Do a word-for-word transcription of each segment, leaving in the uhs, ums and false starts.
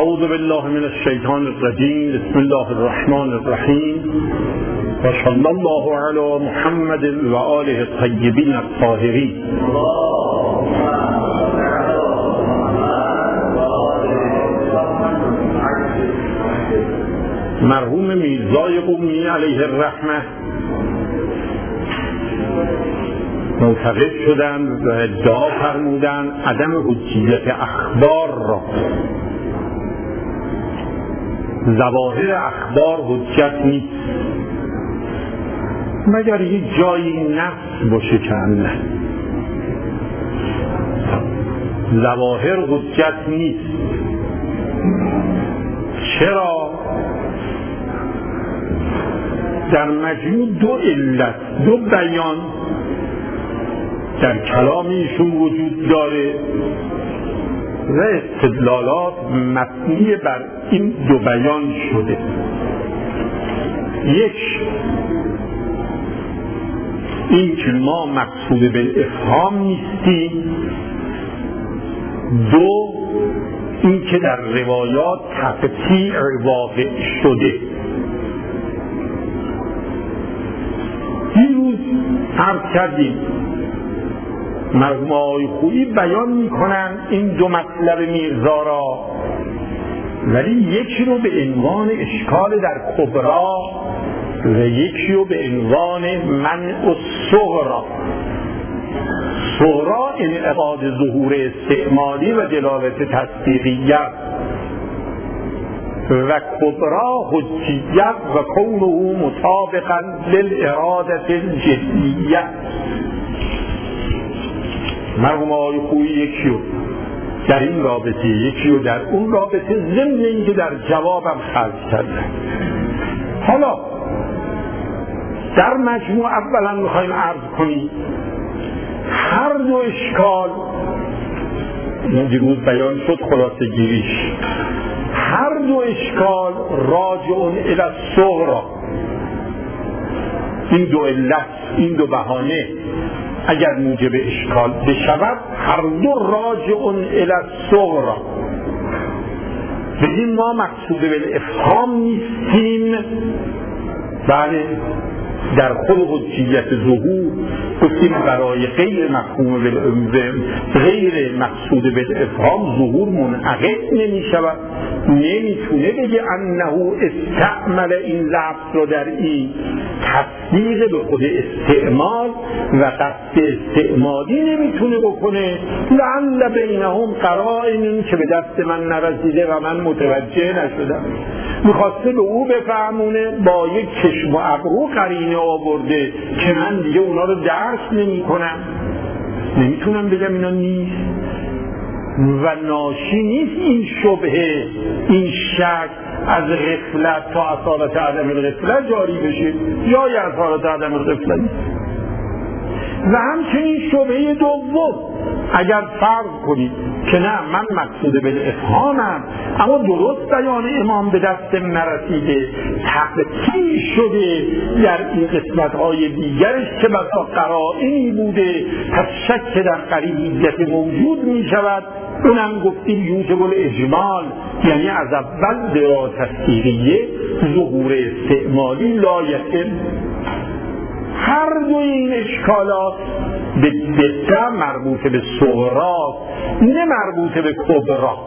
اعوذ بالله من الشیطان الرجیم. بسم الله الرحمن الرحیم و صلی الله علی محمد و آله الطیبین الطاهرین. مرحوم میرزای قمی علیه الرحمه معتقد شدند و ادعا فرمودند عدم حجیت اخبار را، ظواهر اخبار حجت نیست مگر یک جایی نص باشه که نه، ظواهر حجت نیست. چرا؟ در مجموع دو علت، دو بیان در کلام ایشون وجود داره و استدلالات مبنی بر این دو بیان شده. یک، این که ما مقصود بالافهام نیستیم. دو، این که در روایات تقطیع واقع شده. دیروز عرض کردیم مرحوم آقای خویی بیان میکنن این دو مطلب میرزا را، ولی یکی رو به عنوان اشکال در کبرا و یکی رو به عنوان منع الصغرا. صغرا انعقاد ظهور استعمالی و دلالت تصدیقیت و کبرا حجیت و کونه مطابقا للارادت الجدیت. مرحوم آقای خویی یکی رو در این رابطه، یکی رو در اون رابطه، ضمن اینکه در جوابم خرج کردن. حالا در مجموع اولا میخوایم عرض کنیم هر دو اشکال، دیروز بیان شد خلاصه گیریش، هر دو اشکال راجعون الی الصغرا. این دو علت، این دو بهانه اگر موجب اشکال بشود، هر دو راجعون الی الصغرا. بگیم ما مقصود بالافهام نیستیم، بله، در خود حجیت ظهور گفتیم برای غیر مفهوم غیر مقصود بالافهام ظهور منعقد نمی شود، نمیتونه بگه انه استعمل این لفظ رو در این تصدیق به خود استعمال و قصد استعمالی نمیتونه بکنه. لعل بینهم قرائن که به دست من نرسیده و من متوجه نشدم. میخواسته به او بفهمونه، با یک چشم و ابرو قرینه آورده که من دیگه اونا رو درک نمی کنم، نمیتونم بگم اینا نیست و ناشی نیست این شبهه، این شک از غفلت تا اصالت عدم الغفلت جاری بشه، یا یا اصالت عدم الغفلت. و همچنین شبهه دوم اگر فرض کنید که نه من مقصود بالافهامم اما درست بیان امام به دستم نرسیده، تقطیع شده در این قسمت‌های دیگرش که بسا قرائنی بوده، پس شک در قریبیت موجود می شود، اونم گفتیم یوجب الاجمال، یعنی از اول درا تصدیقیه ظهور استعمالی لایقه. هر دو این اشکالات به دقیقه مربوط به صغرا، نه مربوط به کبرا.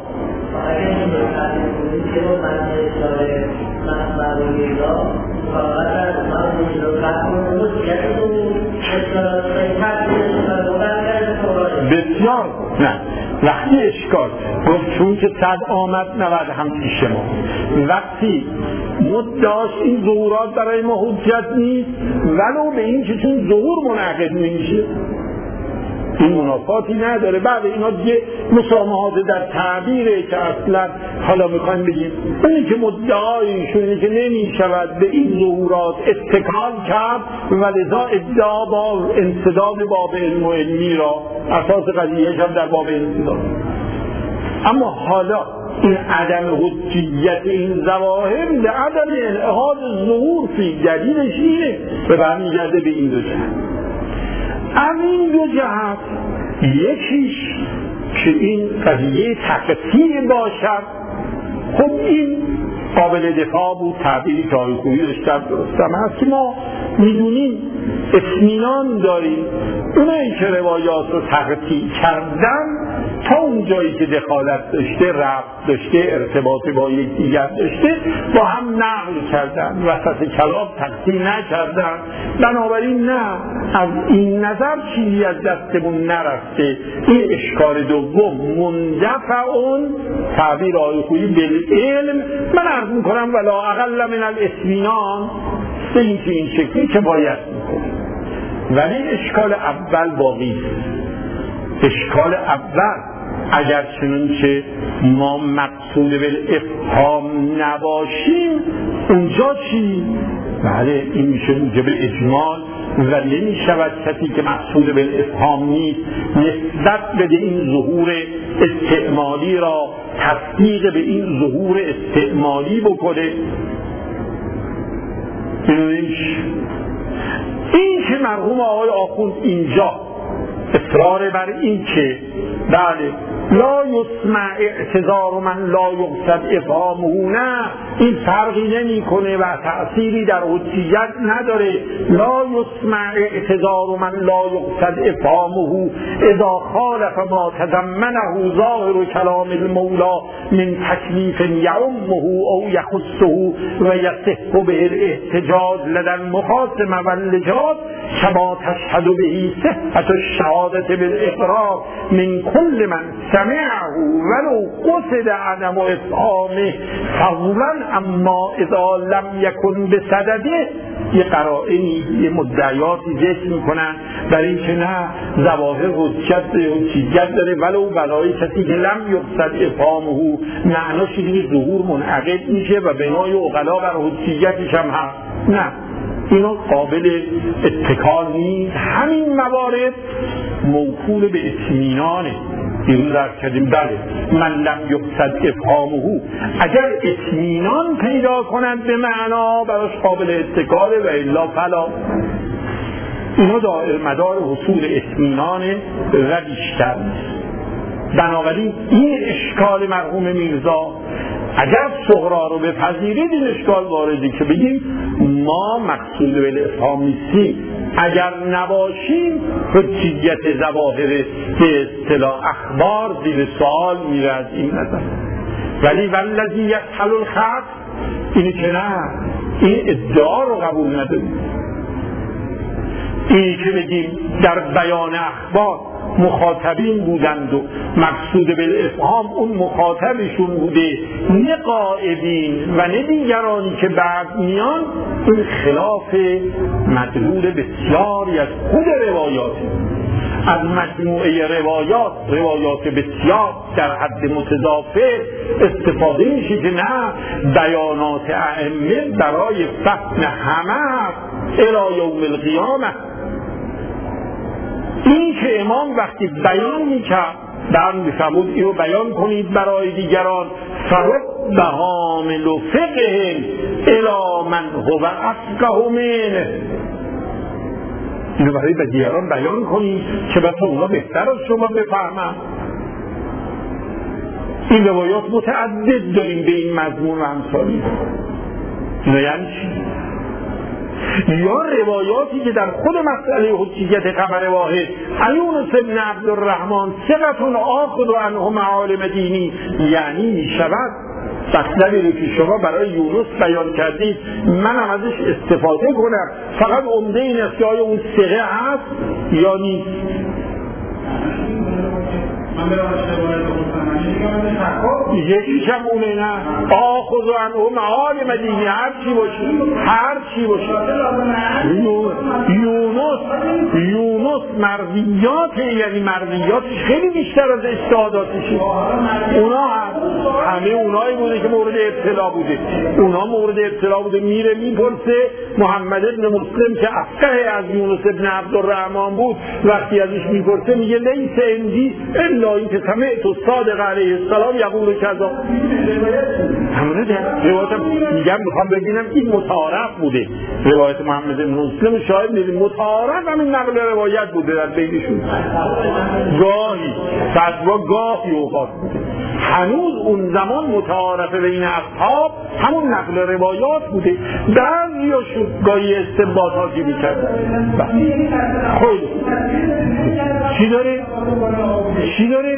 بسیار نه، وقتی اشکال گفت چون که صد آمد نود هم پیش ما، وقتی مدعاش این ظهورات برای ما حجت نیست ولو به این که چون ظهور منعقد نمیشه، این منافاتی نداره. بعد اینا دیگه مسامحات در تعبیره که اصلا حالا میخوایم بگیم اونی که مدعای ایشونه که نمیشود به این ظهورات اتکال کرد و لذا ادعا با انسداد باب علم و علمی را، اساس قضیهش هم در باب انسداد. اما حالا این عدم حجیت این ظواهر به عدم انعقاد ظهور فی دلیلش اینه به برمیگرده به این دو جهت. این دو جهت یکیش که این قضیه تقطیع باشد خب این قابل دفاع بود، تعبیری که آقای خویی داشتن درستم هست که ما میدونیم اطمینان داریم اونایی که روایات رو تقطیع کردن تا اون جایی که دخالت داشته، ربط داشته، ارتباط با یکدیگر داشته با هم نقل کردن، وسط کلام تقطیع نکردن. بنابراین نه، از این نظر چیزی از دستمون نرفته. این اشکال دوم مندفع اون تعبیر آقای خویی بالعلم، من عرض میکنم ولا اقل من الاطمینان، به این که این شکلی که باید میکنیم. ولی اشکال اول باقی است. اشکال اول اگر چنانچه ما مقصود بالافهام نباشیم اونجا چی؟ بله این میشه موجب اجمال و نمی شود کسی که مقصود بالافهام نیست نسبت بده این ظهور استعمالی را تصدیق به این ظهور استعمالی بکنه. این که مرحوم آقای آخوند اینجا اصرار بر این که بله لا یسمع اعتذار من لا یقصد افهامه، نه این فرقی نمی کنه و تأثیری در حجیت نداره. لا یسمع اعتذار من لا یقصد افهامه اذا خالف ما تضمنه ظاهر کلام المولا من تکلیف یعمه او یخصه و یصح به الاحتجاج لدى المخاصم واللجاج کما تشهد به صحة الشهادة بالاقرار من کل من سمعه ولو قصد عدم افهامه فضلا اما اذا لم یکن بصدده. یه قرائنی یه مدعیاتی ذکر میکنن برای اینکه نه ظواهر حجت حجیت داره ولو برای کسی که لم یقصد افهامه معناش اینه ظهور منعقد میشه و بنای عقلا بر حجیتش هم هست. نه، اینا قابل اتکال نیست. همین موارد موکول به اطمینانه. این درک کردیم بله من لم یقصد افهامه، اگر اطمینان پیدا کنند به معنا براش قابل اتکاله و الا فلا. اینا دائر مدار حصول اطمینان و بیشتر. بنابراین این اشکال مرحوم میرزا اگر صغرا رو بپذیرید این اشکال وارده که بگیم ما مقصود بالافهام نیستیم، اگر نباشیم حجیت ظواهر به اصطلاح اخبار زیر سوال میره از این نظر. ولی والذی یسهل الخط اینی که نه، این ادعا رو قبول نداریم. اینی که بگیم در بیان اخبار مخاطبین بودند و مقصود بالافهام اون مخاطبشون بوده نه غائبین و نه دیگرانی که بعد میان، این خلاف مدلول بسیاری از خود روایات. از مجموعه روایات روایات بسیار در حد متضافر استفاده میشه که نه بیانات ائمه برای فهم همه الی یوم القیامه. این که امام وقتی بیان میکرد در میفرمود اینو بیان کنید برای دیگران فرب حامل و فقه الی من هو افقه منه، اینو برای دیگران بیان کنید که بس اونا بهتر از شما بفهمن. این روایات متعدد داریم به این مضمون و امثالی. اینا یعنی چی؟ یا روایاتی که در خود مسئله حجیت خبر واحد یونس بن عبدالرحمن ثقة آخذ عنه معالم دینی، یعنی می شود مطلبی رو که شما برای یونس بیان کردید من هم ازش استفاده کنم، فقط عمده این است که آیا اون ثقه هست یا نیست. یکی کم اونه نه آخذ عنه معالم دینی، هر چی باشه هر چی باشه. یونس یونس مرویات یعنی مرویاتش خیلی بیشتر از اجتهاداتشه. اونا همه اونایی بوده که مورد ابتلا بوده، اونا مورد ابتلا بوده. میره میپرسه محمد ابن مسلم که افقه از یونس ابن عبدالرحمن بود، وقتی ازش میپرسه میگه لیس عندی الا این که سمعت الصادق علیه السلام یقول کذا. همونه روایت میگم میخوام ببینم این متعارف بوده. روایت محمد بن مسلم شاید میگه متعارف همین نقل روایت بوده در بینشون. گاهی فتوا گاهی اوقات بوده. هنوز اون اون زمان متعارف بین اصحاب همون نقل روایات بوده. بعضی ها شد گاهی استنباطاتی میکرد. خیلی چی داره؟ چی داره؟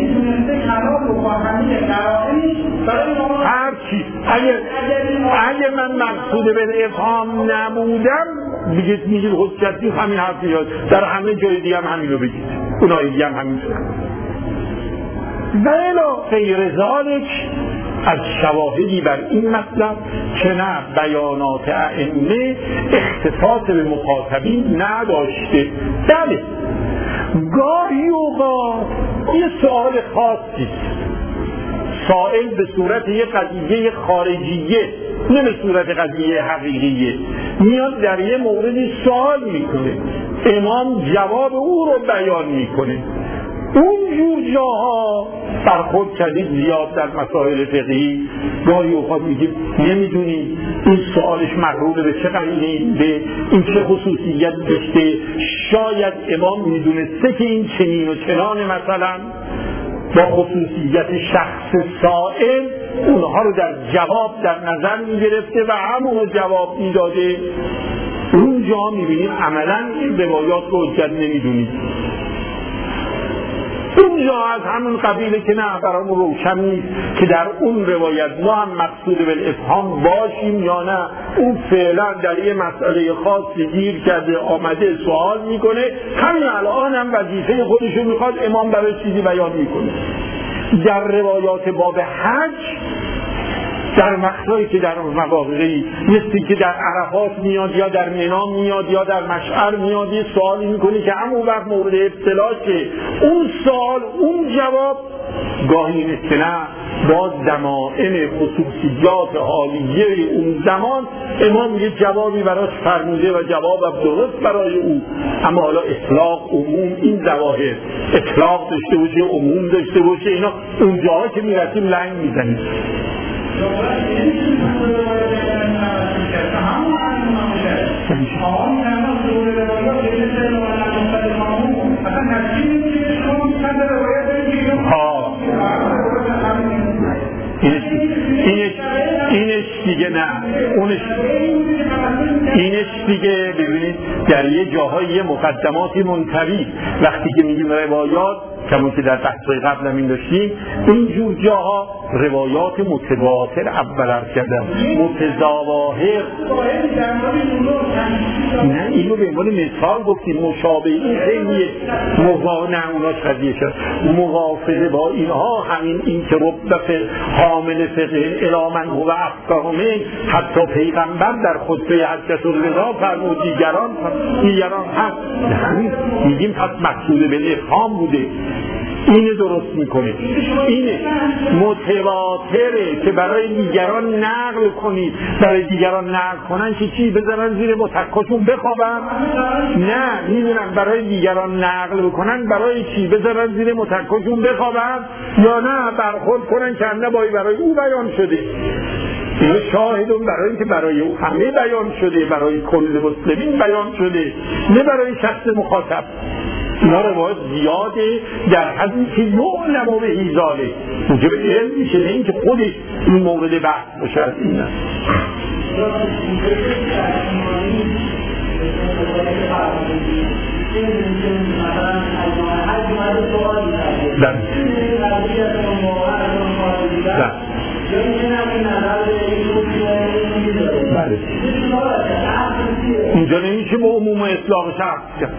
هر چی اگه اگه من مقصود به افهام نبودم بگید میگید حجتی همین حرف میاد، در همه جای دیگه هم همین رو بگید، اونایی دیگه هم همین رو. ولی غیر ذالک از شواهدی بر این مطلب که نه بیانات ائمه اختصاص به مخاطبین نداشته. بله گاهی اوقات یه سوال خاصی سائل به صورت یه قضیه خارجیه نه به صورت قضیه حقیقیه میاد در یه موردی سوال میکنه، امام جواب او رو بیان میکنه. اونجور جاها برخورد کردید زیاد در مسائل فقهی، گاهی اوقات میگیم نمیدونیم این سوالش مربوط به چه قرینه، به این چه خصوصیت داشته، شاید امام میدونسته که این چنین و چنان مثلا با خصوصیت شخص سائل اونها رو در جواب در نظر میگرفته و همون جواب میداده. اونجا میبینیم عملا این روایات رو حجت نمیدونید. اونجا از همون قبیله که نه برامون روشن نیست که در اون روایت ما هم مقصود بالافهام باشیم یا نه، اون فعلا در یه مسئله خاصی گیر کرده آمده سوال میکنه، همین الان هم وظیفه خودشو میخواد امام برای چیزی بیان میکنه. در روایات باب حج در مقصدی که در مواقعی مثل که در عرفات میاد یا در منام میاد یا در مشعر میاد یه سوالی میکنی که همون وقت مورد ابتلاشه، اون سوال اون جواب گاهی مثل نه باز دمائم خصوصیات حالیه اون زمان امام یه جوابی براش فرموده و جواب درست برای او. اما حالا اطلاق عموم این ظواهر اطلاق داشته باشه عموم داشته باشه اینا اونجاها که میرسیم لنگ میزنیم. ها اینش اینش دیگه نه اونش اینش دیگه ببینید در یه جاهای مقدماتی منطوی وقتی که میگیم روایات کمون که در بحث‌های قبل هم این داشتیم اینجور جاها روایات متواتر اول عرض کردم متظاهر نه اینو به عنوان مثال گفتیم مشابه این خیلیه موانع اوناش قضیه شد موافقه با اینها همین این که ربط حامل فقه الامن هو افقهمه حتی پیغمبر در خطبه حجت الوداع فرمود دیگران دیگران هست همین میگیم پس مقصود به افهام بوده اینه درست میکنه اینه متواتره که برای دیگران نقل کنید برای دیگران نقل کنن که چی بذارن زیر متکاشون بخوابن نه میدونم برای دیگران نقل بکنن برای چی بذارن زیر متکاشون بخوابن یا نه برخورد کنن که نه برای او بیان شده اینه شاهدون برای اینکه برای او همه بیان شده برای کل مسلمین بیان شده نه برای شخص مخاطب. اینا روایت زیاده در حدی که یعلم به ایزاله اونجا به علم میشه نه اینکه خودش این مورد بحث باشه از این است. بله اینجا نمیشه با عموم اطلاق شخص کرد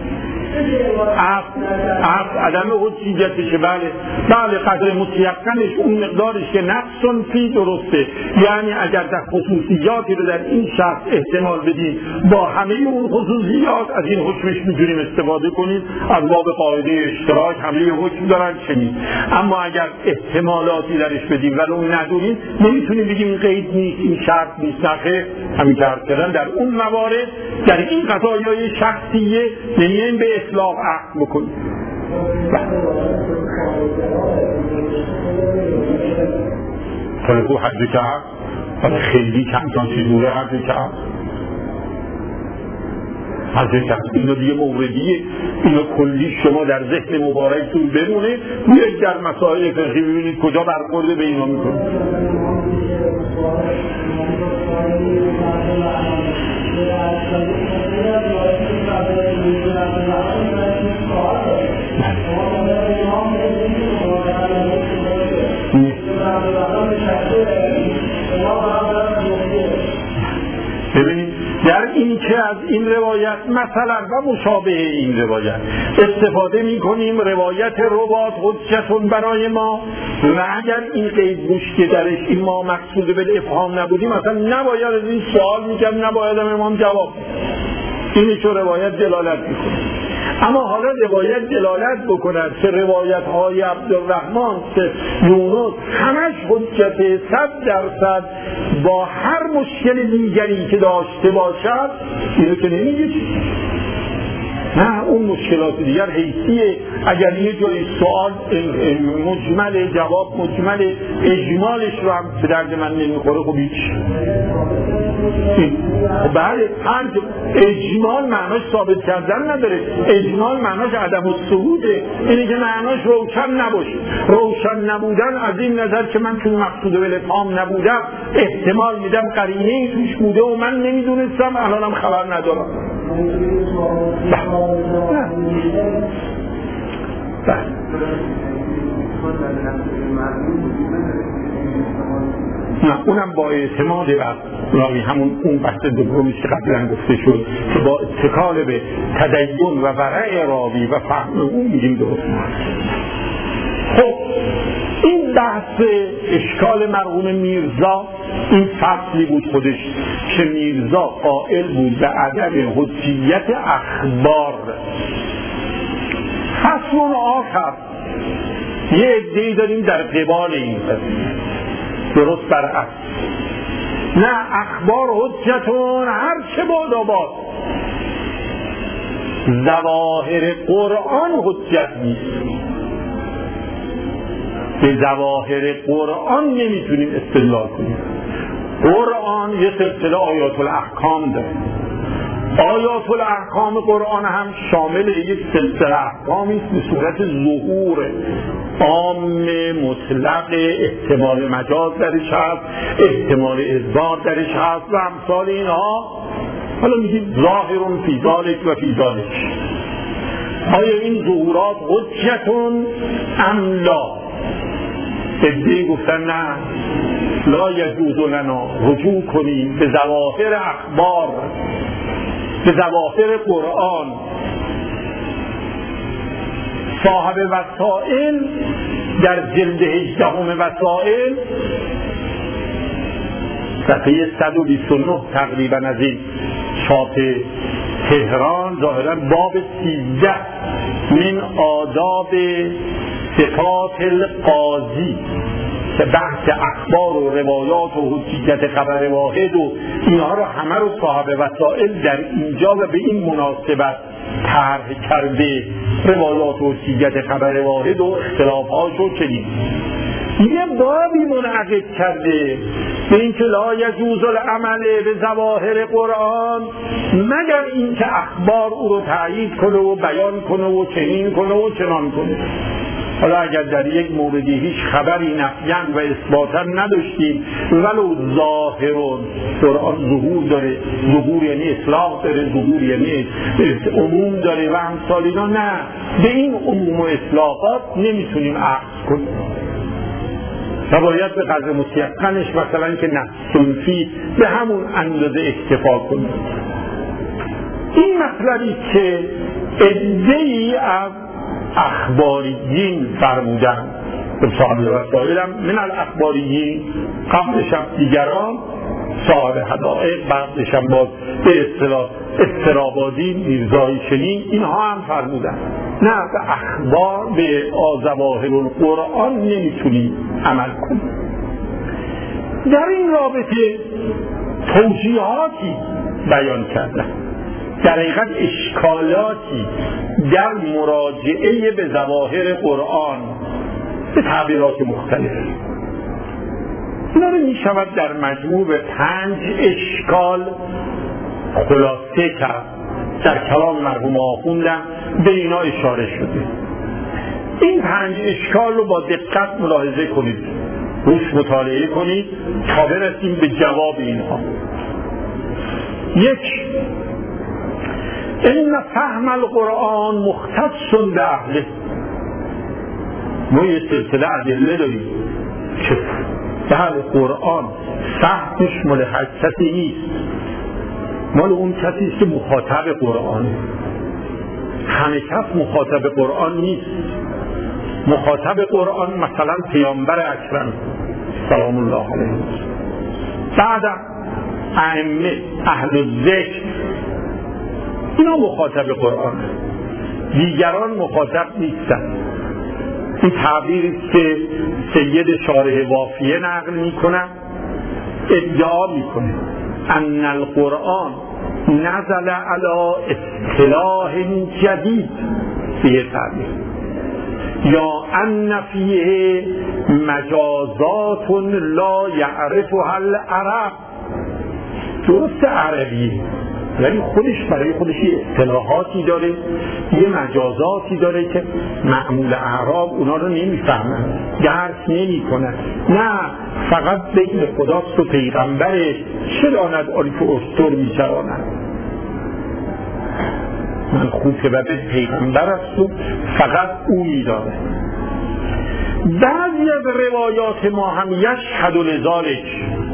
اف عدم حجیتشه. بله بله قدر متیقنش اون مقدارش که نقص فی درسته، یعنی اگر در خصوصیاتی رو در این شخص احتمال بدیم با همه اون خصوصیات از این حکمش میتونیم استفاده کنیم از باب قاعده اشتراک همه حکم دارن چنین. اما اگر احتمالاتی درش بدیم ولی اون ندونیم نمیتونیم بگیم این قید نیست این شرط نیست. نخه همین که عرض کردن در اون موارد در این قضایای شخصیه نمیایم به اطلاق عقل بکنیم. خلقو حد کرد خیلی چند چند چیزوره حد کرد حضرت هست. اینو دیگه موردیه، اینو کلی شما در ذهن مبارکتون بمونه، بیاید در مسائل فقهی ببینید کجا برخورده به اینا میکنه. ببینید در این که از این روایت مثلا و مشابه این روایت استفاده می کنیم روایت روات حجتون برای ما، و اگر این قید گوش که درش این ما مقصود به افهام نبودیم مثلا نباید از این سوال میکنم، نباید هم امام جواب اینی که روایت دلالت میکنه. اما حالا روایت دلالت بکند که روایت های عبدالرحمن یونس همش حجت صد درصد با هر مشکل دیگری که داشته باشد، اینو که نمیگه. نه، اون مشکلات دیگر حیثیه. اگر یه جای سوال مجمل، جواب مجمل، اجمالش رو هم به درد من نمیخوره، خب هیچ. بله، هر اجمال معناش ثابت کردن نداره، اجمال معناش عدم الثبوته، اینه که معناش روشن نباشه. روشن نبودن از این نظر که من چون مقصود به افهام نبودم احتمال میدم قرینه‌ای توش بوده و من نمیدونستم، الانم خبر ندارم. بله. نه، اونم با اعتماد بر راوی، همون اون بحث دومیش که قبلا گفته شد که با اتکال به تدین و ورع راوی و فهم اون میگیم درست. خب این بحث اشکال مرحوم میرزا این فصلی بود خودش که میرزا قائل بود به عدم حجیت اخبار. فصل آخر یه عده‌ای داریم در قبال این قضیه، درست برعکس. نه، اخبار حجتون هر چه بادا باد، ظواهر قرآن حجت نیست. به ظواهر قرآن نمیتونیم استدلال کنیم. قرآن یه سلسله آیات الاحکام داره. آیات الاحکام قرآن هم شامل یک سلسله احکامی است به صورت ظهور عام مطلق، احتمال مجاز درش هست، احتمال اثبات درش هست و امثال اینها. حالا میگید ظاهرون فی ذالک و فی ذالک. آیا این ظهورات حجتون ام لا؟ ادعی گفتن نه، لا یجوز لنا رجوع کنیم به ظواهر اخبار، به ظواهر قرآن. صاحب وسائل در جلد هجدهم وسائل صفحه صد و بیست و نه تقریبا از این چاپ تهران، ظاهرا باب سیزده من آداب صفات القاضی که بحث اخبار و روایات و حجیت خبر واحد و اینها رو همه رو صاحب وسائل در اینجا و به این مناسبت طرح کرده، روایات و حجیت خبر واحد و اختلافات رو چنین یه بابی منعقد کرده به این که لا یجوز العمل به ظواهر قرآن مگر این که اخبار او رو تایید کنه و بیان کنه و چنین کنه و چنان کنه. حالا اگر در یک موردی هیچ خبری نفیاً و اثباتاً نداشتیم ولو ظاهرون، قرآن ظهور داره، ظهور یعنی اطلاق داره، ظهور یعنی عموم داره و امثال اینا، نه، به این عموم و اطلاقات نمیتونیم عقد کنیم و باید به قدر متیقنش مثلا که نه سنفی به همون اندازه اکتفا کنیم. این مطلبی که عده‌ای از اخباریین فرمودن، صاحب وسائل هم من الاخباریین، قبلش هم دیگران، صاحب حدائق، بعدش هم باز به اصطلاح استرابادی، میرزایی چنین، اینها هم فرمودن نه، به اخبار، به ظواهر القرآن نمیتونیم عمل کنیم. در این رابطه توجیهاتی بیان کردن، در حقیقت اشکالاتی در مراجعه به ظواهر قرآن به تعبیرات مختلف. اینا رو می شود در مجموع به پنج اشکال خلاصه کرد در کلام مرحوم آخوندم به اینا اشاره شده. این پنج اشکال رو با دقت ملاحظه کنید، روش مطالعه کنید تا برسیم به جواب اینها. یک، این فهم القرآن مختص به اهله. ما یه سلسله ادله داریم که بله قرآن فهمش مال هر کسی نیست، مال اون کسی است که مخاطب قرآنه. همه کس مخاطب قرآن نیست. مخاطب قرآن مثلا پیامبر اکرم سلام الله علیه، بعدم ائمه اهل ذکر، اینا مخاطب قرآن، دیگران مخاطب نیستن. این تعبیری که سید شارح وافیه نقل میکنه ادعا میکنه ان القرآن نزل علی اصطلاح جدید به تعبیر، یا ان فیه مجازات لا یعرفها العرب. درست عربی ولی خودش برای خودش یه اصطلاحاتی داره، یه مجازاتی داره که معمول اعراب اونا رو نمیفهمن، درک نمیکنن. نه، فقط بین خداست و پیغمبرش، چه داند آنی که استر میشوانند. من خوبه و به پیغمبر است و فقط او میدانه. بعضی از روایات ما هم یشهد لذالک،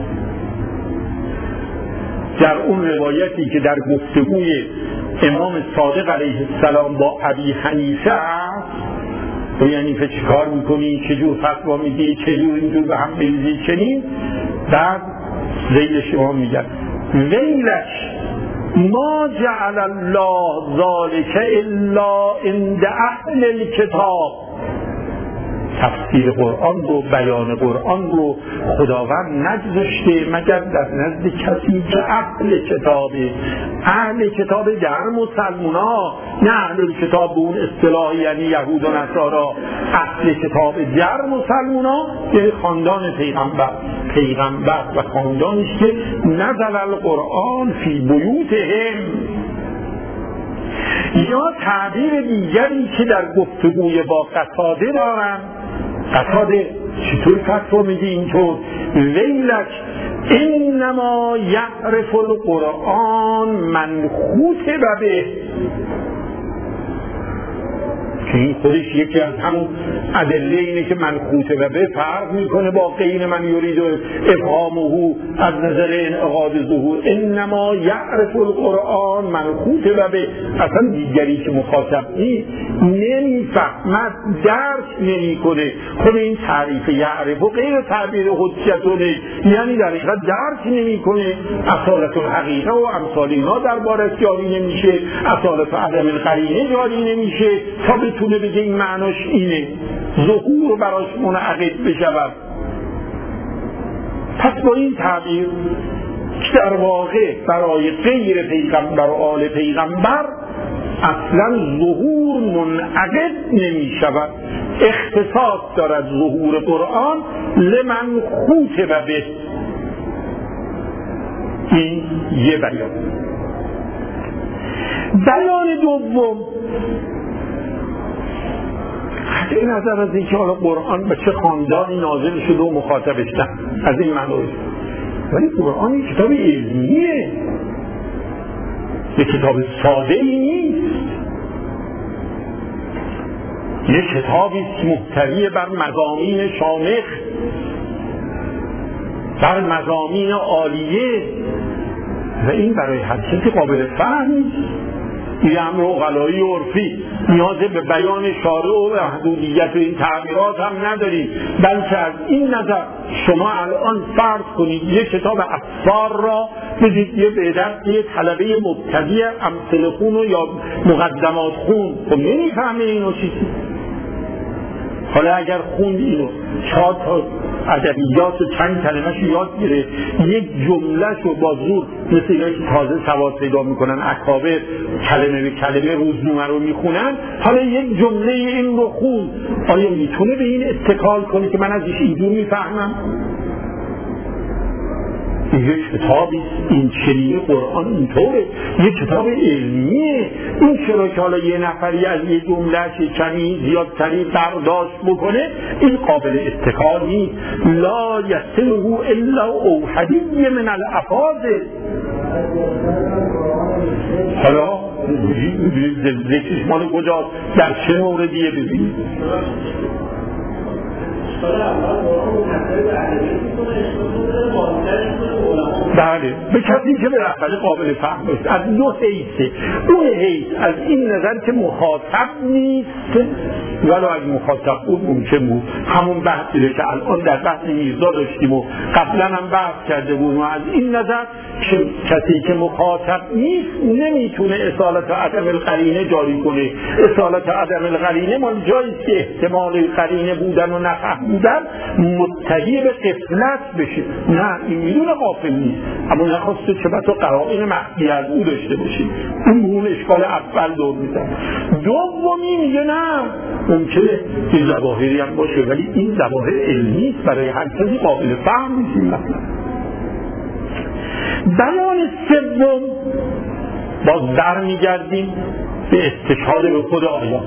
در اون روایتی که در گفتگوی امام صادق علیه السلام با ابی حنیفه است، ابی حنیفه چه کار میکنی، چجور فتوا میدی، چجور اینجور به هم بریزی چنین، بعد ذیل شما میگن ویلش ما جعل الله ذالک الا عند اهل الکتاب. تفسیر قرآن رو، بیان قرآن رو خداوند نگذاشته مگر در نزد کسی که اهل کتابه. اهل کتاب در مسلمونا، نه اهل کتاب به اون اصطلاح یعنی یهود و نصارا. اهل کتاب در مسلمونا یعنی خاندان پیغمبر، پیغمبر و خاندانش که نزل القرآن فی بیوتهم. یا تعبیر دیگری که در گفتگوی با قتاده دارن، قتاده چطور فتوا میدی اینطور ویلک انما یعرف القرآن من خوطب به، که این خودش یکی از همون ادله اینه که من خوطب به فرق میکنه با غیر من یرید افهامه از نظر انعقاد ظهور. انما یعرف القرآن من خوطب به، اصلا دیگری که مخاطب نیست نمیفهمد، درک نمیکنه. خود این تعریف یعرف و غیر تعبیر حجتونه، یعنی در حقیقت درک نمیکنه. اصالت الحقیقه و امثال اینا دربارش جاری نمیشه، اصالت عدم القرینه جاری نمیشه تا بتونه بگه این معناش اینه، ظهور براش منعقد بشود. پس با این تعبیر که در واقع برای غیر پیغمبر و آل پیغمبر اصلا ظهور منعقد نمی شود، اختصاص دارد ظهور قرآن لمن خوطب به. این یه بیان. بیان دوم قطع نظر از اینکه حالا قرآن به چه خاندانی نازل شده و مخاطبش نه، از این معنی، ولی قرآن یک کتاب علمیه، یک کتاب ساده ای نیست، یک کتابی محتوی بر مضامین شامخ، بر مضامین عالیه، و این برای هر کسی قابل فهم نیست. این امر عقلایی و عرفی نیاز به بیان شارع و محدودیت و این تعبیرات هم نداریم، بلکه از این نظر شما الان فرض کنید یک کتاب اسفار را بدید یه به دست یه طلبه مبتدی امثل خون یا مقدمات خون، خب نمیفهمه اینو چیزی. حالا اگر خوند اینو چهار تا ادبیات و چند کلمه‌شو یاد گیره، یک جمله‌شو با زور مثل اینایی که تازه سواد پیدا میکنن اکابر کلمه به کلمه روزنامه رو میخونن، حالا یک جمله این رو خون، آیا میتونه به این اتکال کنه که من ازش اینجور میفهمم؟ این یک کتابی، این چنین قرآن اینطوره، یک کتاب علمیه. این چرا که حالا یه نفری از یه جمله‌اش کمی زیادتری برداشت بکنه، این قابل اتکال نیست. لا یصله الا اوحدی من الافاضل. حالا ذکرش مال کجاست؟ در چه موردیه؟ ببینید بله، به کسی که به رفته قابل فهم است. از دو حیثه. اون حیث از این نظر که مخاطب نیست، ولو اگه مخاطب بود ممکن بود همون بحثی که الان در بحث میرزا داشتیم و قبلا هم بحث کرده بود، و از این نظر که کسی که مخاطب نیست نمیتونه اصالت عدم القرینه جاری کنه. اصالت عدم القرینه مال جایی که احتمال قرینه بودن و نفهمیدن متهی به غفلت بشه. نه، این میدونه غافل نیست، اما نخواسته چه بسا قرائن مخفی از او داشته باشیم. اون اون اشکال اول دور میزن. دومی میگه نه، ممکنه این ظواهری هم باشه ولی این ظواهر علمی است، برای هر کسی قابل فهم نیست. بیان سوم باز در میگردیم به استشهاد به خود آیات.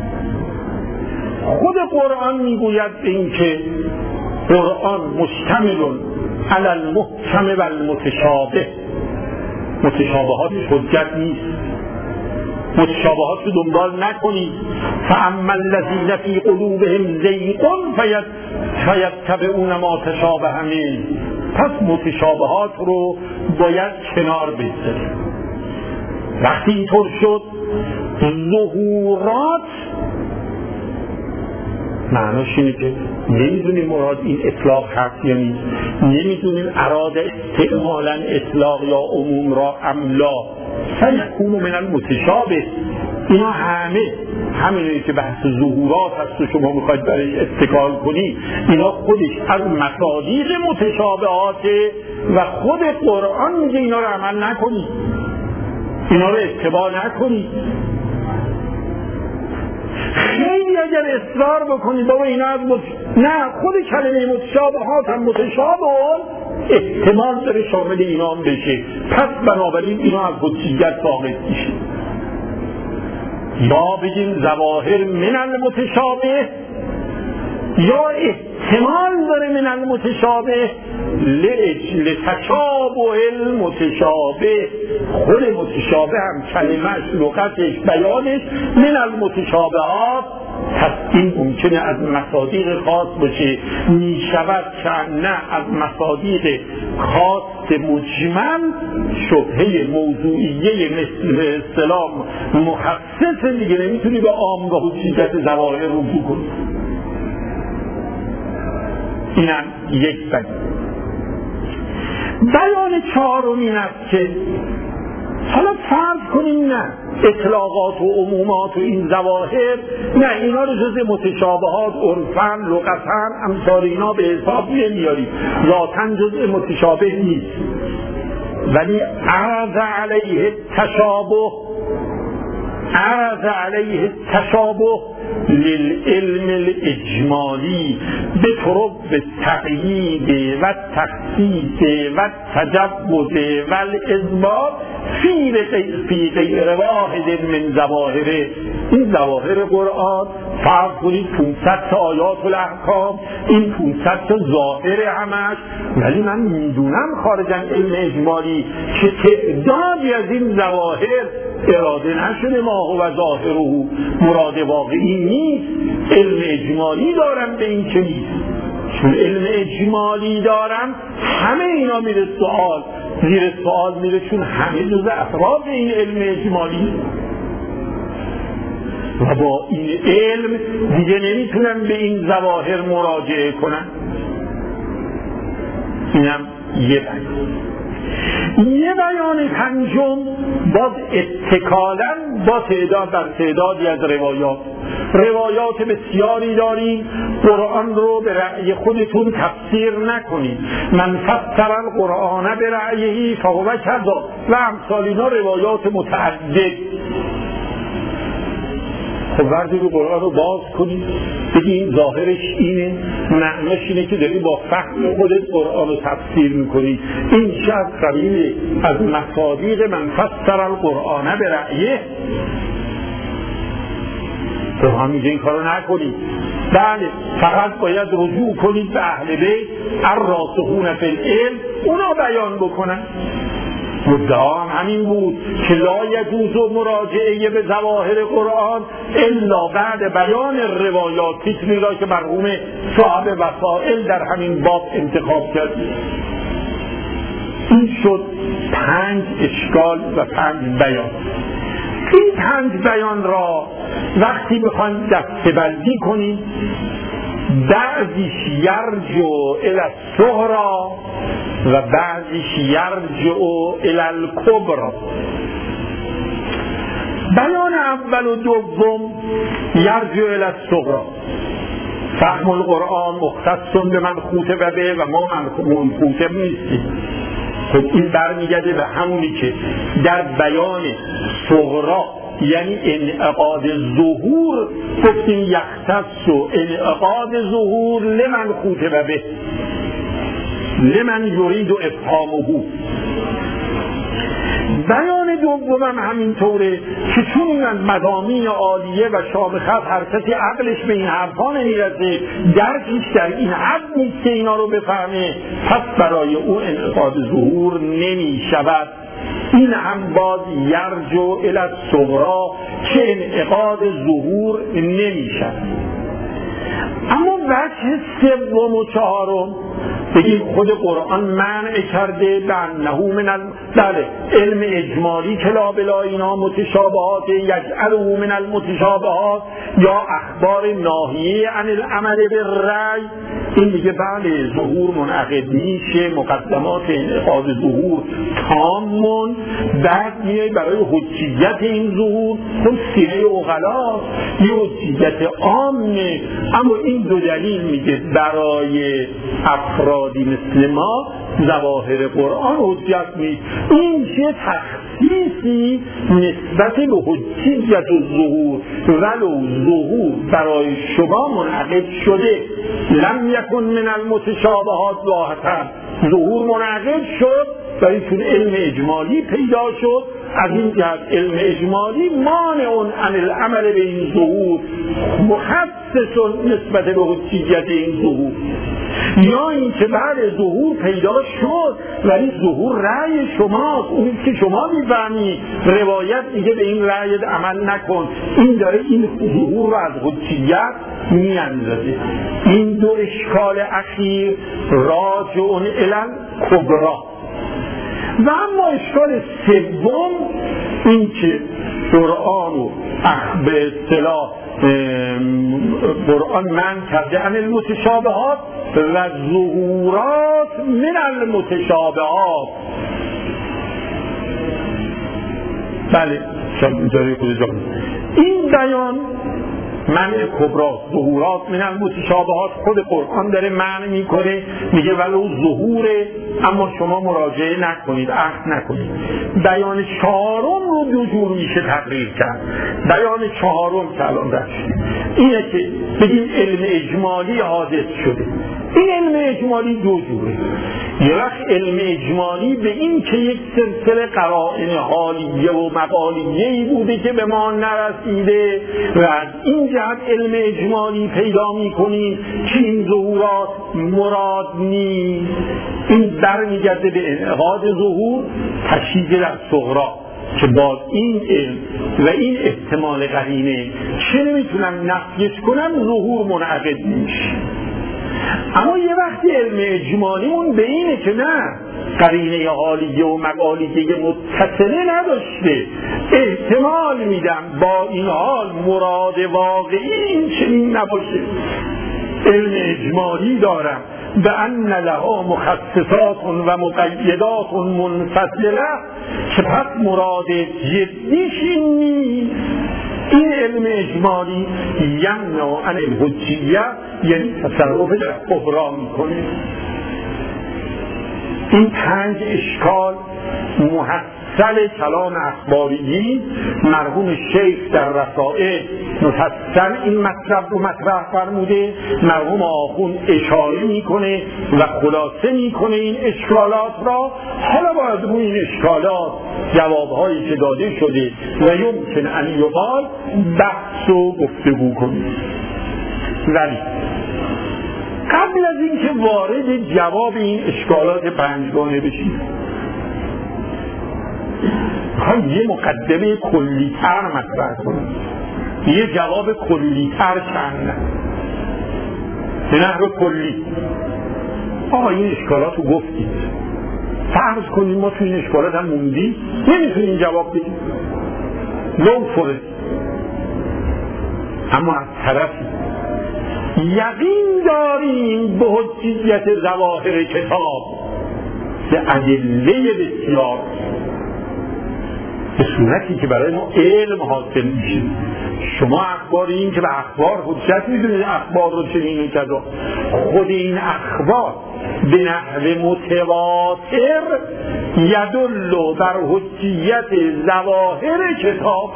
خود قرآن میگوید به این که قرآن مشتمل علی المحکم و المتشابه. متشابهات حجت نیست، متشابهات رو دنبال نکنید. فاما الذین فی قلوبهم زیغ فیتبعون ما تشابه منه. پس متشابهات رو باید کنار بگذاریم. وقتی اینطور شد، ظهورات معناش اینه که نمیدونیم مراد این اطلاق هست یا نیست، نمیدونیم اراده استعمالا اطلاق یا عموم را املا. فیکون من المتشابه. اینا همه همینه که بحث ظهورات هست و شما میخواید برای اتکال کنی، اینا خودش از مصادیق متشابهاته و خود قرآن میگه اینا رو عمل نکنی، اینا رو اتباع نکنی. خیلی اگر اصرار بکنید بابا اینا از مت... نه، خود کلمه متشابهات هم متشابهات احتمال داره شامل اینا هم بشه، پس بنابراین اینا از حجیت ساقط میشه. یا بگیم ظواهر من المتشابه، یا احتمال داره من المتشابه لتشابه المتشابه. خود متشابه هم کلمش، لغتش، بیانش من المتشابهات. پس این ممکنه از مصادیق خاص باشه، می شود که نه از مصادیق خاص مجمل شبهه موضوعیه مثل اصطلاح مخصص دیگه نمیتونی به عام و حجیت ظواهر رجوع کنی. اینم یک بیان. بیان چهارم این است که حالا فرض کنیم نه اطلاقات و عمومات و این ظواهر نه، اینا رو جز متشابهات عرفاً لغتاً امثال اینا به حساب نمیاریم، ذاتاً جز متشابه نیست، ولی عرض علیه تشابه عرض علیه تشابه للعلم الاجمالی به طرق به تقیید و تخصیص و تجوز و الاثبات فی غیر واحد من ظواهر. این ظواهر قرآن فرض کنید پانصد تا آیات الاحکام، این پانصد تا ظاهر همش، ولی من میدونم خارج از علم اجمالی که تعدادی از این ظواهر اراده نشده ما هو ظاهره، مراد واقعی نیست. علم اجمالی دارم به این که نیست، چون علم اجمالی دارم همه اینا میره سوال، زیر سوال میره، چون همه جز افراد این علم اجمالی و با این علم دیگه نمیتونن به این ظواهر مراجعه کنن. اینم یه بیان. یه بیان پنجم باز اتکالاً با تعداد بر تعدادی از روایات روایات بسیاری داریم. قرآن رو به رأی خودتون تفسیر نکنید. من فسر القرآن به رأیه فهو کذا و امثال اینا روایات متعدد. خب وقتی رو قرآن رو باز کنید بگید ظاهرش اینه، معناش اینه که داری با فهم خودت قرآن رو تفسیر میکنی. این چه از قبیل از مصادیق من فسر القرآن به رأیه. قرآن میگه این کارو نکنید. بله، فقط باید رجوع کنید به اهل بیت الراسخون فی العلم، اونا بیان بکنن. مدعا هم همین بود که لا یجوز مراجعه به ظواهر قرآن الا بعد بیان روایات، تیتری را که مرحوم صاحب وسائل در همین باب انتخاب کرد. این شد پنج اشکال و پنج بیان. این پنج بیان را وقتی بخوایم دسته‌بندی کنیم، بعضیش یرجع الی الصغری و بعضیش یرجع الی الکبری. بیان اول و دوم یرجع الی الصغری، فهم القرآن مختص به من خوطب به و ما من خوطب نیستیم. خب این برمیگرده به همونی که در بیان صغرا یعنی انعقاد ظهور گفتیم یختص و انعقاد ظهور لمن خوطب به، لمن یرید و افهامه. بیان دومم همینطوره که چون این مضامین عالیه و شامخت هر کسی عقلش به این حرفا نمیرسه، درکش در این حد نیست که اینا رو بفهمه، پس برای او انعقاد ظهور نمی شود. این هم باز یرجع الی الصغری که انعقاد ظهور نمی شود. اما وجه سوم و چهارم بگیم خود قرآن منع کرده به انه من ال... بله علم اجمالی که لا بلا اینا متشابهات یجعله من المتشابهات یا اخبار ناهیه عن العمل بالرأی، این میگه بله ظهور منعقد میشه، مقدمات انعقاد ظهور تامون، بعد میای برای حجیت این ظهور خود سیره اغلا یه حجیت عامه. اما این دو دلیل میگه برای افرادی مثل ما ظواهر قرآن حجت نیست. این چه تخصیصی نسبت به حجیت و ظهور، ولو ظهور برای شما منعقد شده لم یکن من المتشابهات ظاهرا، ظهور منعقد شد و این علم اجمالی پیدا شد. از این جهت علم اجمالی مانع عن العمل به این ظهور، مخصص نسبت به حجیت این ظهور. یا این که بعد ظهور پیدا شد ولی ظهور رأی شماست، اونی که شما میفهمی، روایت میگه به این رأی عمل نکن، این داره این ظهور رو از حجیت میاندازه. این دو اشکال اخیر راجع الی الکبری. و اما اشکال سوم این که قرآن و به اصطلاح قرآن من کرده عن المتشابهات و ظهورات من المتشابهات. بله جاری کجا این بیان منع کبرا ظهورات من المتشابهات خود قرآن داره منع میکنه، میگه ولو ظهوره اما شما مراجعه نکنید، عهد نکنید. بیان چهارم رو دو جور میشه تقریر کرد. بیان چهارم که الان داشت اینه که بگیم علم اجمالی حادث شده. این علم اجمالی دو جوره. یه وقت علم اجمالی به این که یک سلسله قرائن حالیه و مقالیه‌ای بوده که به ما نرسیده و از این جهت علم اجمالی پیدا می‌کنیم که این ظهورات مراد نیست. این برمیگرده به انعقاد ظهور تشییع در صغرا که با این علم و این احتمال قرینه چه نمیتونم نفیش کنم، ظهور منعقد میشه. اما یه وقتی علم اجمالیمون به اینه که نه قرینه حالیه و مقالیه متصله نداشته، احتمال میدم با این حال مراد واقعی این چنین نباشه، علم اجمالی دارم به ان لها مخصصات و مقیدات منفصله که پس مراد جدیش این نیست. این علم اجمالی یمنع عن الحجیه، یعنی تصرف در کبرا میکنه. این پنج اشکال محصل مفصل کلام اخباریین مرحوم شیخ در رسائل مفصل این مطلب رو مطرح فرموده. مرحوم آخوند اشاره میکنه و خلاصه میکنه این اشکالات را. حالا باید روی این اشکالات جوابهایی که داده شده و یمکن ان یقال بحث و گفتگو کنیم. ولی قبل از اینکه وارد جواب این اشکالات پنجگانه بشیم، میخوایم یه مقدمه کلی‌تر مطرح کنیم، یه جواب کلی‌تر چند به نحو کلی. آقا این اشکالات رو گفتید، فرض کنیم ما تو این اشکالات هم موندیم، نمیتونیم جواب بدیم، لو فرد. اما از طرفی یقین داریم به حجیت ظواهر کتاب، به ادله بسیار، به صورتی که برای ما علم حاصل میشه. شما اخباری این که به اخبار حجت میدونید، اخبار رو چنین و کذا، خود این اخبار به نحو متواتر یدل بر حجیت ظواهر کتاب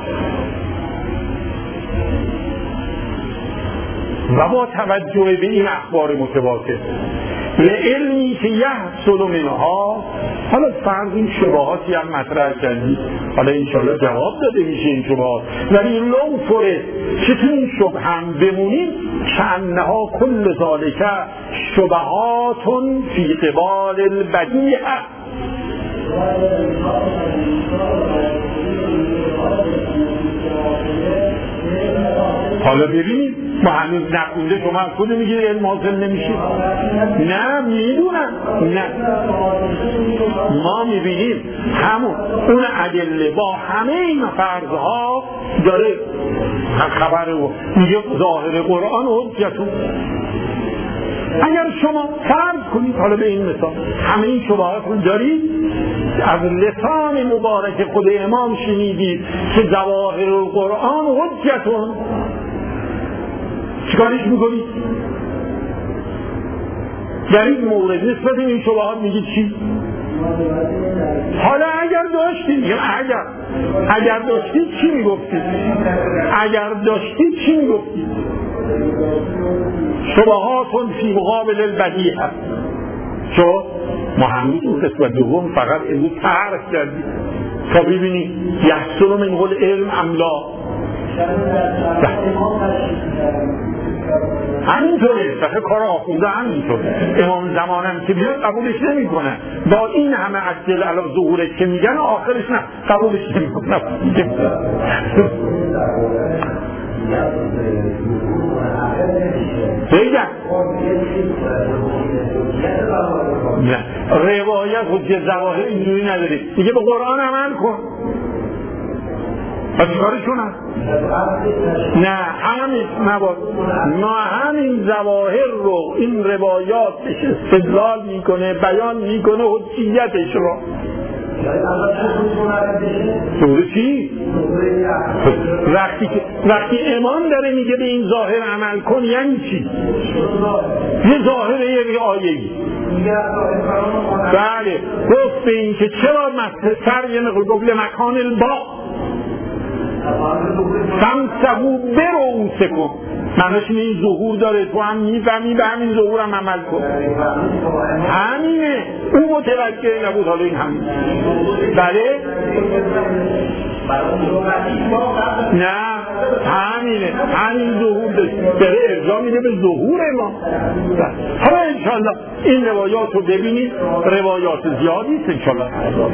و با توجه به این اخبار متواتر لعلمی که یحصل منها. حالا فرض این شبهاتی هم مطرح کردید، حالا انشاءالله جواب داده میشه این شبهات، ولی لو فرض که تو این شبه هم بمونید که انها کل ذالک شبهات فی قبال البدیع. حالا ببینید ما هنوز نخونده، شما از خود میگید علم حاصل نمیشه. نه میدونم، نه ما میبینیم همون اون ادله با همه این فرضها داره خبر رو میگه ظاهر قرآن و حجتون. اگر شما فرض کنید حالا به این مثال همه این شبهات رو دارید، از لسان مبارک خود امام شنیدید که ظواهر القرآن حجتون، چیکارش میکنید؟ در این مورد نسبت این شبهات میگید چی؟ حالا اگر داشتید، اگر اگر داشتید چی میگفتید؟ اگر داشتید چی میگفتید؟ شبهات فی مقابل البدیع. چون ما هنوز اون قسمت دوم فقط امروز تعریف کردیم تا ببینید یحصل من قول علم املا. همینطوره، فقط کار آخونده همینطوره. امام زمانم که بیاد قبولش نمی کنه، با این همه عدل علا ظهورش که میگن آخرش نه قبولش نمی کنه. بگم نه روایت حجت ظواهر اینجوری نداری، دیگه به قرآن عمل کن. پس کارش کنن؟ نه همین نباد. ما همین ظواهر رو این روایات استدلال میکنه، بیان میکنه حجیتش رو. سوره چی؟ وقتی وقتی امام داره میگه به این ظاهر عمل کن یعنی چی؟ یه ظاهر یه آیه‌ای. بله گفت به این که چرا سر یه نقل قبل مکان البا فمسحوا برؤوسکم، معناش این ظهور داره، تو هم میفهمی به همین ظهور هم عمل کن. همینه، اون متوجه نبود. حالا این همین بله نه همینه، همین ظهور داره ارجاع میده به ظهور ما. حالا انشالله این روایات رو ببینید، روایات زیادی است انشالله.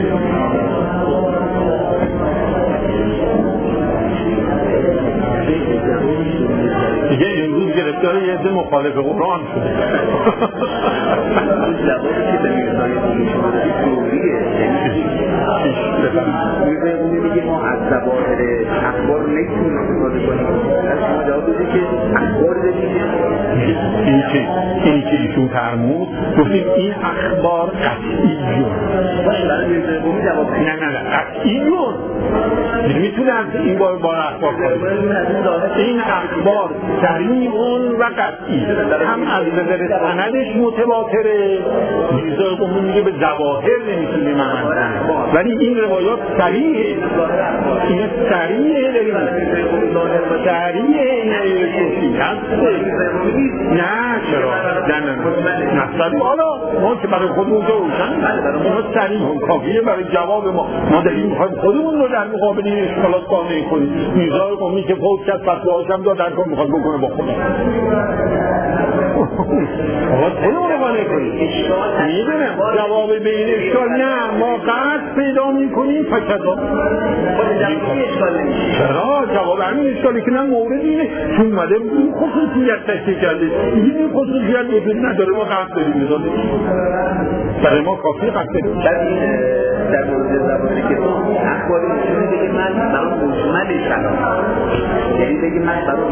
دیگه امروز گرفتار یه عده مخالف قرآن شده. جوابی که به میرزای شما دادید دوریه، میگه ما از ظواهر اخبار نمیتونیم استفاده کنیم، از شما جواب بدید که اخبار دیگه این که این که ایشون فرمود گفتیم این اخبار قطعی جون باشه برای میرزای قومی جواب نه نه نه قطعی جون میتونه از این بار بار اخبار این اخبار سریعون و قطعی هم از نظر سندش متواتره. میرزای قومی میگه به ظواهر نمیتونیم عمل کنیم ولی این روایات صریحه این صریحه داریم صریحه این ایشون نه چرا نه نه نه حالا ما که برای خودمون رو روشن ما صریح هم کافیه برای جواب ما ما داریم میخوایم خودمون رو در مقابل این اشکالات قانع کنیم. میرزای قومی که فوت کرد فتواهاش هم داد هر کار میخواد بکنه با خودم آقا خودمون رو قانع کنیم میدونم جواب به این اشکال نه ما قطع پیدا میکنیم فکتا چرا جواب همین اشکالی که نه مورد اینه چون اومده این خصوصیت تشکیل کرده این خصوصیت وجود نداره ما قطع داریم میدانه برای ما کافی قطع داریم. در مورد زبان کتاب اخباری میتونه بگه من برای مجمل شنام یعنی بگه من برای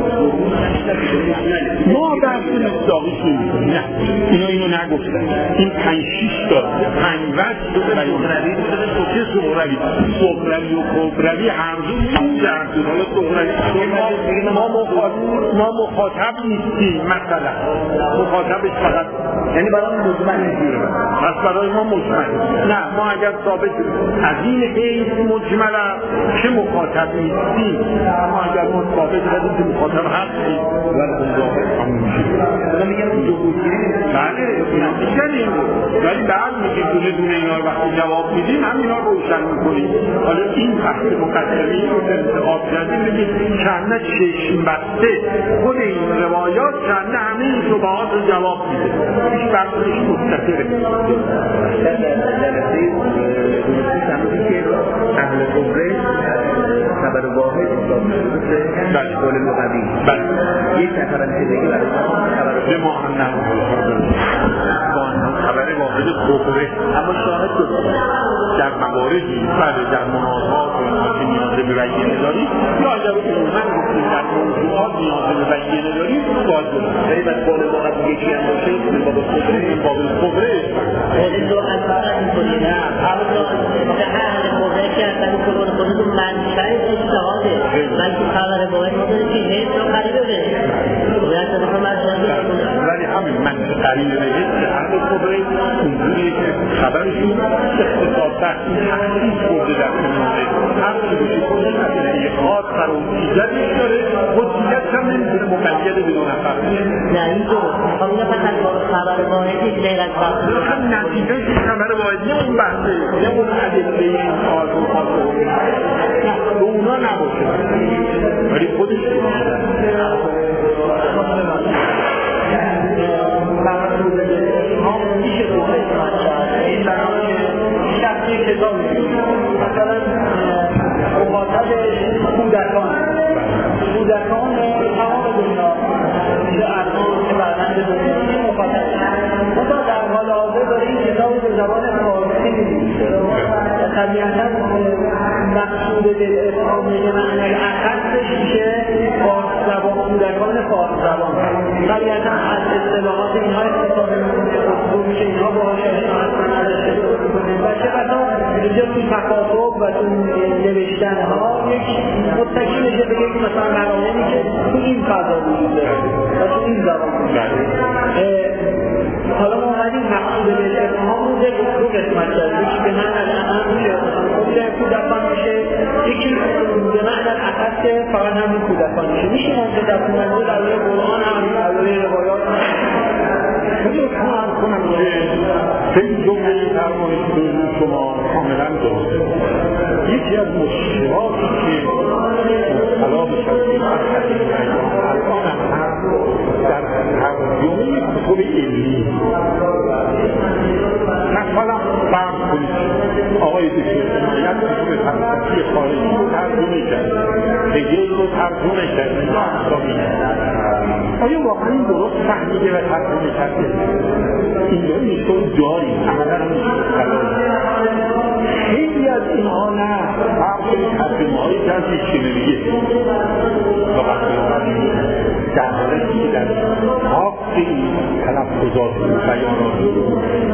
ما بحث مصداقی کنیم نه اینا اینو نگفتن این پنج شیش تا پنج وقت سغربی چه سغربی سغربی و کبربی هر دو میشه هر دو حالا سغربی ما مخاطب نیستیم مثلا مخاطبش فقط یعنی برای مجمل نیستیم پس برای ما مجمل نه ما اگر ثابت از این حیث مجمل چه مخاطب نیستیم اما اگر ما ثابت کردیم که مخاطب هستیم ولی اون ظاهر همون میشه حالا میگم اون جبوتگیری بله اینا میشنیم ولی بعد میگیم دونه دونه اینا رو وقتی جواب میدیم هم اینا روشن میکنیم. حالا این بحث مقدمی رو انتخاب کردیم بگیم چند چشم بسته خود این روایات چند همه این شبهات رو جواب میده هیچ بحثش مستقره. جلسه دوستی شمدی که اهل قبره خبر واحد بله قول لغوی بله یک نفر هم که بگی برای خبر به ما هم نمون خبر واحد قبره اما شاهد دو در مواردی بله در مناظرات و اینها که نیاز به بیانیه داریم یا اگر عموما گفتیم در موضوعات نیاز به بیانیه داریم باید داریم ولی بس قول لغوی یکی هم باشه این باب القبره این باب القبره قول لغت فقط میکنیم نه هر اهل قبره که اصلا قرآن خودتون منشأ اجتهاده بلکه خبر باید ما داریم که هیچ رو قریبه بشه باید طرف مرشد ولی همین من قریبه بشه که اهل قبره اونجوریه که خبرشون اختصاصا تحقیق کرده در کناره هر چی بشه کنه تحقیقات فراموشیتش داره حجیت هم نمیتونه مقید بدون نفر نه این درست میخوام اینه فقط خبر واحدی غیر از وقت هم نتیجه خبر واحدی اون بحثه نه اون ادله این کار و خاطر به اونا نباشه ولی خودش میشه دوست این برای شخصی کتاب مثلا مخاطب کودکان کودکان تمام دنیا میشه ارزان که برمند دنیا مخاطب خدا در حال حاضر داره این کتاب به زبان فارسی می‌نویسه طبیعتا مقصود بالافهام معنی اخصش میشه فارس زبان کودکان فارس زبان طبیعتا از اصطلاحات اینها استفاده میکنه خودرو میشه اینها باهاش اصلا نداشته و چه قطعا اینجا توی تخاطب و تو نوشتن ها یک متکی میشه به یک مثلا مراهمی که تو این فضا وجود داره و تو این زبان حالا ما اومدیم مقصود بالافهام رو دو قسمت داریم یکی به من الان میشه خود کودکان میشه یکی به من الاخص فقط همین کودکان میشه میشه منطقه در کننده در روی قرآن هم در روی روایات هم خیلی اتحال کنم که خیلی جمعه فرمایش دوزی شما کاملا درسته. یکی از مشکلاتی که مبتلا بشن الان هم در ترجمه کتب علمی مثلا فرض کنید آقای دکتر عنایت کتب فلسفی خارجی رو ترجمه کرد هگل رو ترجمه کرد اینجا احسابی آیا واقعا این درست فهمیده و ترجمه کرده؟ این داره میشون داریم عملا هم میشون خیلی از اینها نه فرق کنید ترجمه هایی که از یک چنلیه در حالتی که در حق این تلفظات و بیانات